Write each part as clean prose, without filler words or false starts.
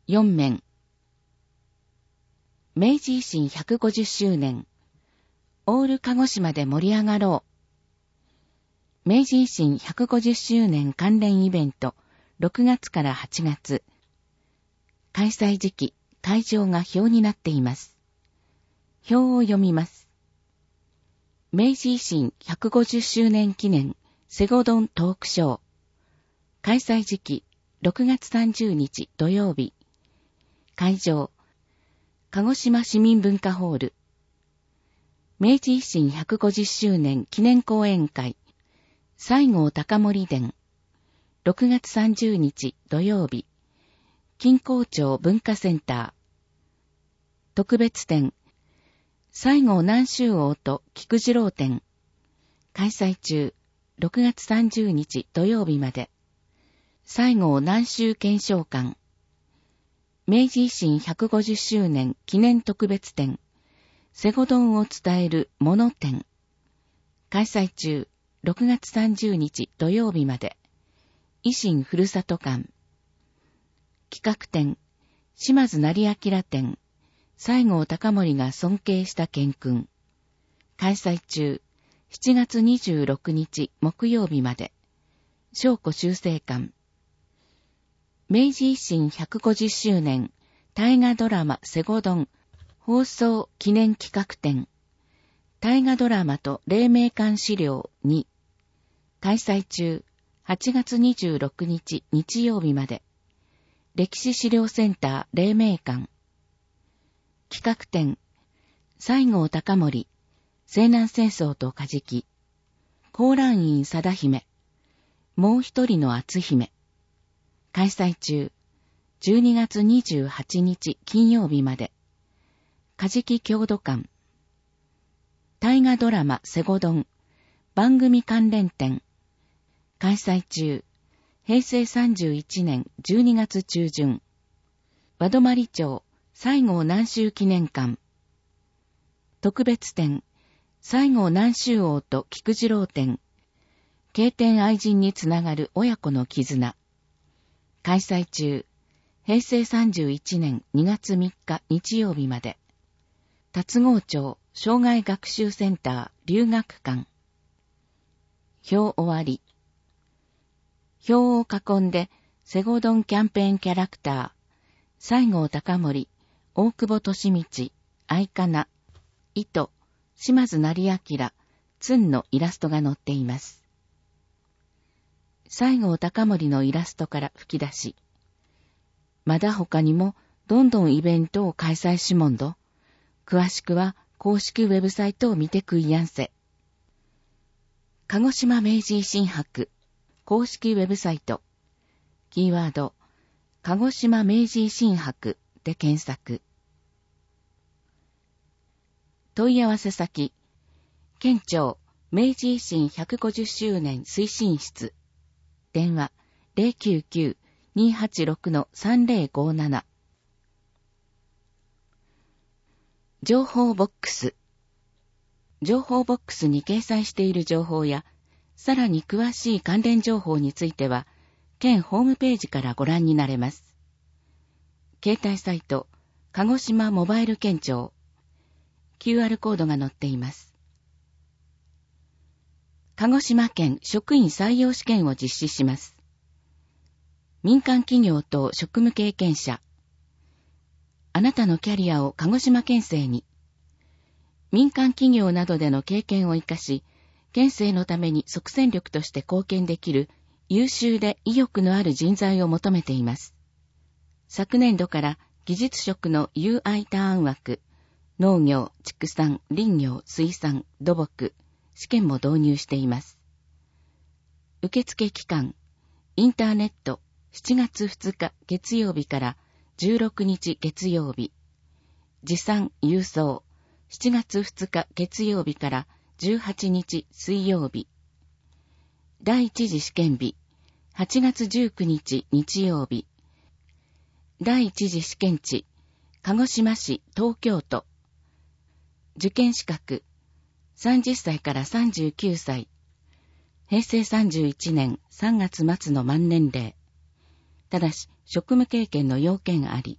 4面。明治維新150周年。オール鹿児島で盛り上がろう。明治維新150周年関連イベント、6月から8月。開催時期、会場が表になっています。表を読みます。明治維新150周年記念セゴドントークショー。開催時期、6月30日土曜日。会場、鹿児島市民文化ホール。明治維新150周年記念講演会、西郷隆盛伝。6月30日土曜日。錦江町文化センター。特別展、西郷南州王と菊次郎展。開催中、6月30日土曜日まで。西郷南州検証館。明治維新150周年記念特別展。セゴドンを伝えるもの展。開催中、6月30日土曜日まで。維新ふるさと館。企画展、島津成明展。西郷隆盛が尊敬した賢君。開催中、7月26日木曜日まで。正庫修正館。明治維新150周年大河ドラマセゴドン放送記念企画展。大河ドラマと黎明館資料2。開催中、8月26日日曜日まで。歴史資料センター黎明館。企画展、西郷隆盛、西南戦争とカジキ、高蘭院貞姫、もう一人の篤姫。開催中、12月28日金曜日まで。カジキ郷土館。大河ドラマセゴドン、番組関連展。開催中、平成31年12月中旬。和泊町、西郷南州記念館。特別展、西郷南州王と菊次郎展。敬天愛人につながる親子の絆。開催中、平成31年2月3日日曜日まで。龍郷町障害学習センター留学館。表終わり。表を囲んで、セゴドンキャンペーンキャラクター、西郷隆盛、大久保利通、愛かな、糸、島津成明、つんのイラストが載っています。西郷隆盛のイラストから吹き出し、まだ他にもどんどんイベントを開催しもんど、詳しくは公式ウェブサイトを見てくいやんせ。鹿児島明治維新博公式ウェブサイト、キーワード、鹿児島明治維新博で検索。問い合わせ先、県庁明治維新150周年推進室。電話 099-286-3057。情報ボックス。情報ボックスに掲載している情報や、さらに詳しい関連情報については、県ホームページからご覧になれます。携帯サイト、鹿児島モバイル県庁。QR コードが載っています。鹿児島県職員採用試験を実施します。民間企業と職務経験者。あなたのキャリアを鹿児島県政に。民間企業などでの経験を生かし、県政のために即戦力として貢献できる優秀で意欲のある人材を求めています。昨年度から技術職の UI ターン枠、農業、畜産、林業、水産、土木、試験も導入しています。受付期間、インターネット、7月2日月曜日から16日月曜日。持参郵送、7月2日月曜日から18日水曜日。第一次試験日、8月19日日曜日。第一次試験地、鹿児島市、東京都。受験資格、30歳から39歳。平成31年3月末の満年齢。ただし、 職務経験の要件あり。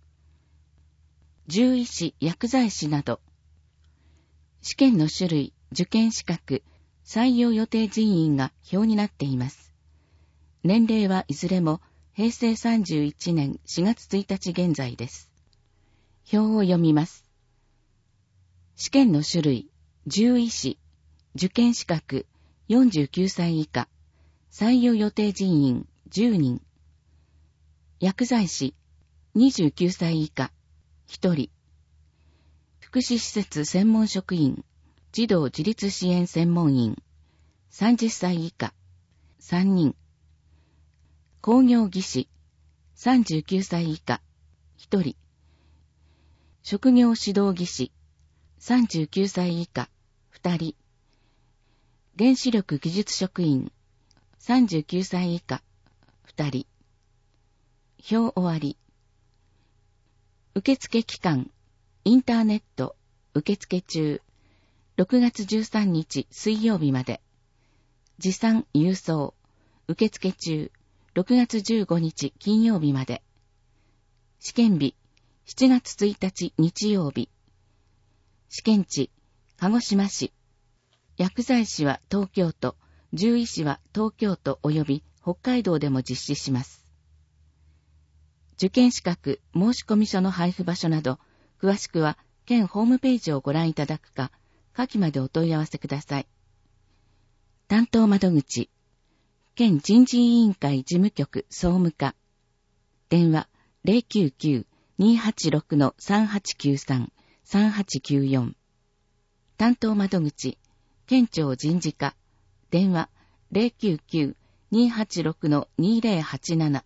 獣医師、薬剤師など。試験の種類、受験資格、採用予定人員が表になっています。年齢はいずれも平成31年4月1日現在です。表を読みます。試験の種類、獣医師、受験資格、49歳以下、採用予定人員10人。薬剤師、29歳以下、1人。福祉施設専門職員、児童自立支援専門員、30歳以下、3人。工業技師、39歳以下、1人。職業指導技師、39歳以下、2人。原子力技術職員、39歳以下、2人。表終わり。受付期間、インターネット、受付中、6月13日水曜日まで。持参郵送、受付中、6月15日金曜日まで。試験日、7月1日日曜日。試験地、鹿児島市。薬剤師は東京都、獣医師は東京都及び北海道でも実施します。受験資格申込書の配布場所など、詳しくは県ホームページをご覧いただくか、下記までお問い合わせください。担当窓口、県人事委員会事務局総務課。電話 099-286-3893、3894。担当窓口、県庁人事課。電話 099-286-2087。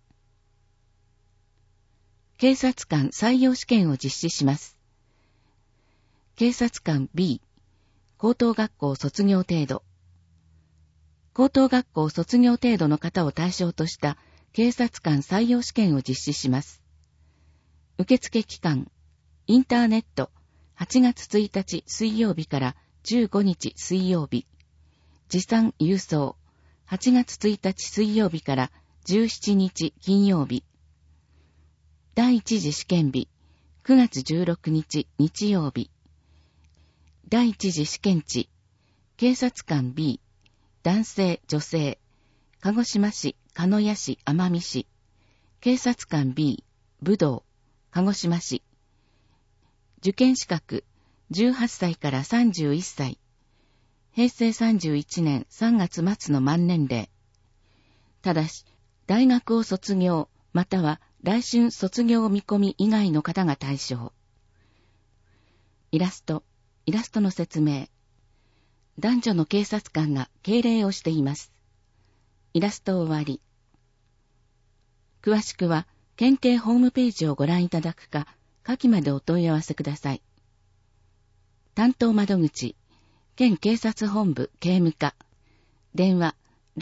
警察官採用試験を実施します。警察官 B、高等学校卒業程度。高等学校卒業程度の方を対象とした警察官採用試験を実施します。受付期間、インターネット、8月1日水曜日から15日水曜日。持参郵送、8月1日水曜日から17日金曜日。第一次試験日、9月16日日曜日。第一次試験地、警察官 B、男性、女性、鹿児島市、鹿屋市、奄美市。警察官 B、武道、鹿児島市。受験資格、18歳から31歳。平成31年3月末の満年齢。ただし、大学を卒業、または来春卒業見込み以外の方が対象。イラストの説明。男女の警察官が敬礼をしています。イラスト終わり。詳しくは、県警ホームページをご覧いただくか、下記までお問い合わせください。担当窓口、県警察本部警務課。電話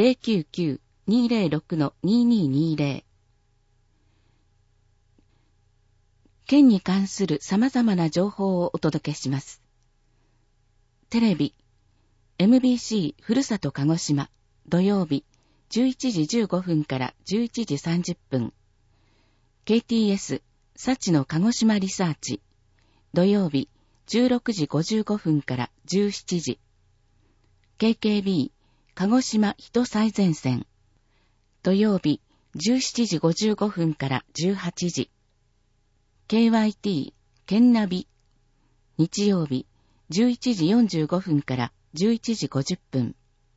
099-206-2220。県に関する様々な情報をお届けします。テレビ、MBC ふるさと鹿児島、土曜日、11時15分から11時30分。KTS、幸の鹿児島リサーチ、土曜日、16時55分から17時。KKB、鹿児島人最前線、土曜日、17時55分から18時。KYT、県ナビ、日曜日、11時45分から11時50分。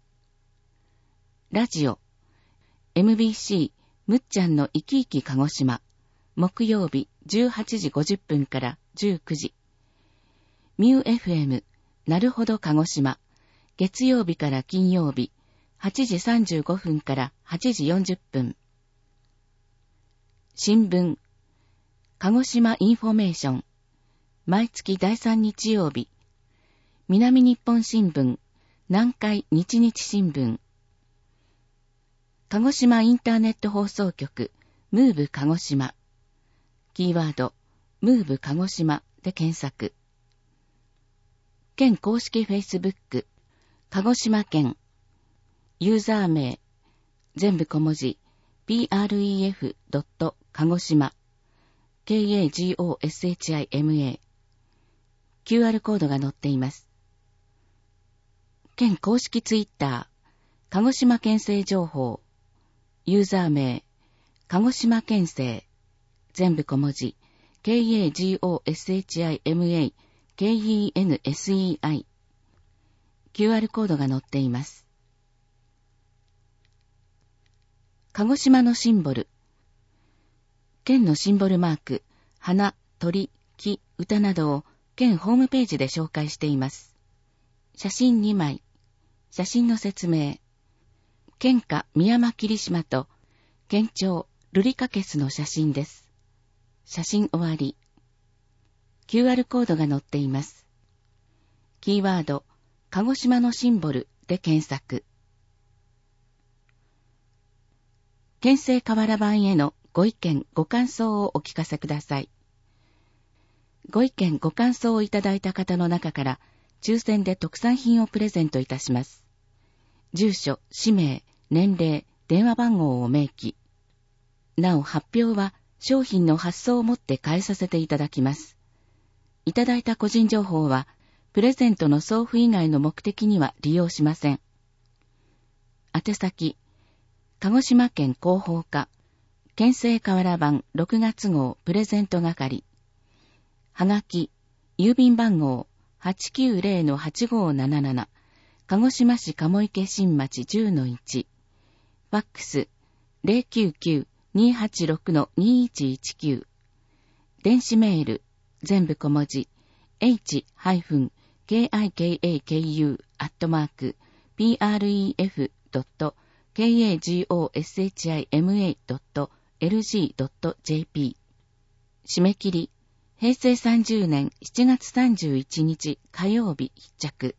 ラジオ、MBC、むっちゃんの生き生き鹿児島、木曜日、18時50分から19時。ミュー FM、なるほど鹿児島、月曜日から金曜日、8時35分から8時40分。新聞、鹿児島インフォメーション、毎月第3日曜日、南日本新聞、南海日日新聞、鹿児島インターネット放送局、ムーブ鹿児島、キーワード、ムーブ鹿児島で検索。県公式フェイスブック、鹿児島県、ユーザー名、全部小文字、 pref. 鹿児島 kagoshima QR コードが載っています。県公式ツイッター、鹿児島県政情報、ユーザー名、鹿児島県政、全部小文字、kagoshima kensei、QR コードが載っています。鹿児島のシンボル。県のシンボルマーク、花、鳥、木、歌などを県ホームページで紹介しています。写真2枚。写真の説明。県下美山霧島と県庁ルリカケスの写真です。写真終わり。QR コードが載っています。キーワード、鹿児島のシンボルで検索。県政河原版へのご意見、ご感想をお聞かせください。ご意見、ご感想をいただいた方の中から、抽選で特産品をプレゼントいたします。住所、氏名、年齢、電話番号を明記。なお発表は商品の発送をもって返させていただきます。いただいた個人情報は、プレゼントの送付以外の目的には利用しません。宛先、鹿児島県広報課、県政河原版6月号プレゼント係。はがき、郵便番号 890-8577、鹿児島市鴨池新町 10-1。ファックス 099-286-2119。電子メール、全部小文字、h-kikaku@pref.kagoshima.lg.jp。締め切り、平成30年7月31日火曜日必着。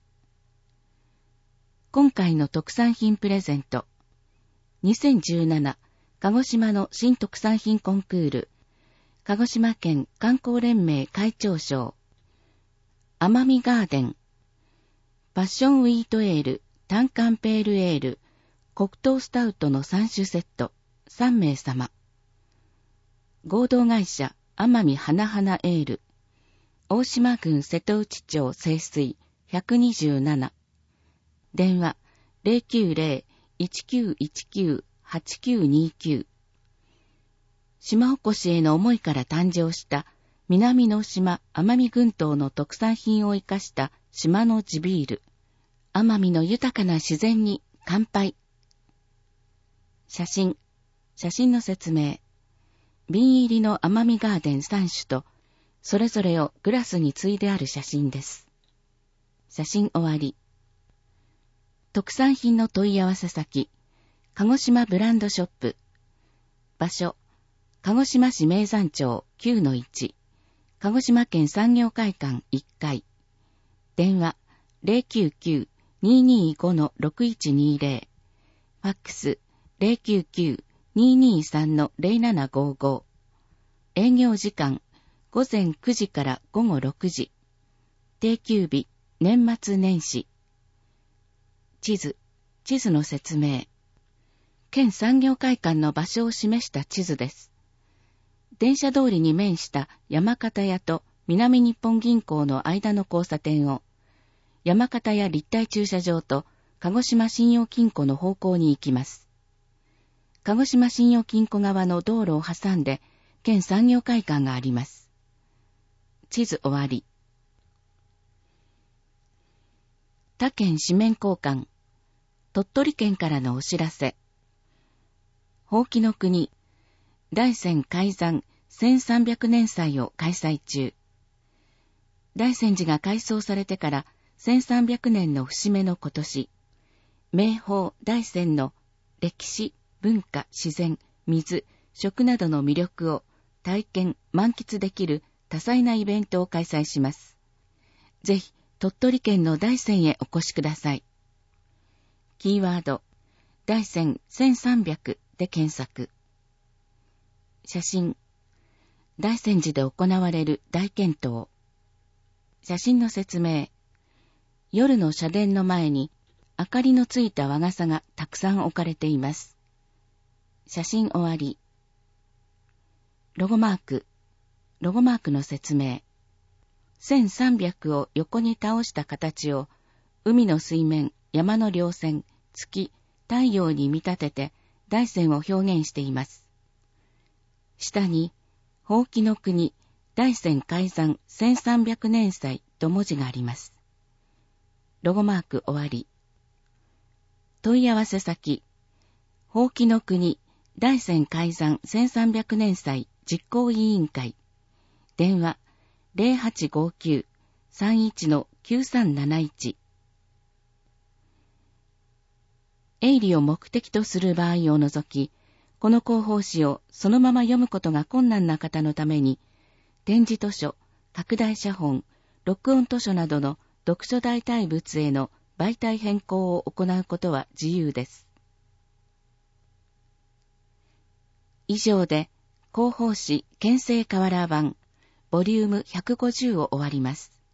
今回の特産品プレゼント。2017鹿児島の新特産品コンクール。鹿児島県観光連盟会長賞。奄美ガーデン。パッションウィートエール、単管ペールエール、黒糖スタウトの3種セット、3名様。合同会社、奄美花々エール。大島郡瀬戸内町清水127。電話 090-1919-8929。島おこしへの思いから誕生した南の島奄美群島の特産品を生かした島の地ビール。奄美の豊かな自然に乾杯。写真の説明。瓶入りの奄美ガーデン3種と、それぞれをグラスについである写真です。写真終わり。特産品の問い合わせ先、鹿児島ブランドショップ。場所、鹿児島市名山町 9-1、鹿児島県産業会館1階。電話 099-225-6120。ファックス 099-223-0755。営業時間午前9時から午後6時。定休日、年末年始。地図の説明。県産業会館の場所を示した地図です。電車通りに面した山形屋と南日本銀行の間の交差点を、山形屋立体駐車場と鹿児島信用金庫の方向に行きます。鹿児島信用金庫側の道路を挟んで、県産業会館があります。地図終わり。他県紙面交換。鳥取県からのお知らせ。ほうきの国、大山開山1300年祭を開催中。大山寺が改装されてから1300年の節目の今年、名峰大山の歴史、文化、自然、水、食などの魅力を体験、満喫できる多彩なイベントを開催します。ぜひ、鳥取県の大山へお越しください。キーワード、大山1300で検索。写真、大山寺で行われる大献灯。写真の説明。夜の社殿の前に明かりのついた和傘がたくさん置かれています。 写真終わり。ロゴマークの説明。1300を横に倒した形を海の水面、山の稜線、月、太陽に見立てて大山を表現しています。下に、ほうきの国、大山開山1300年祭と文字があります。ロゴマーク終わり。問い合わせ先、ほうきの国、大山開山1300年祭実行委員会。電話、0859-31-9371。営利を目的とする場合を除き、この広報誌をそのまま読むことが困難な方のために、点字図書、拡大写本、録音図書などの読書代替物への媒体変更を行うことは自由です。以上で、広報誌憲政カワラー版、ボリューム150を終わります。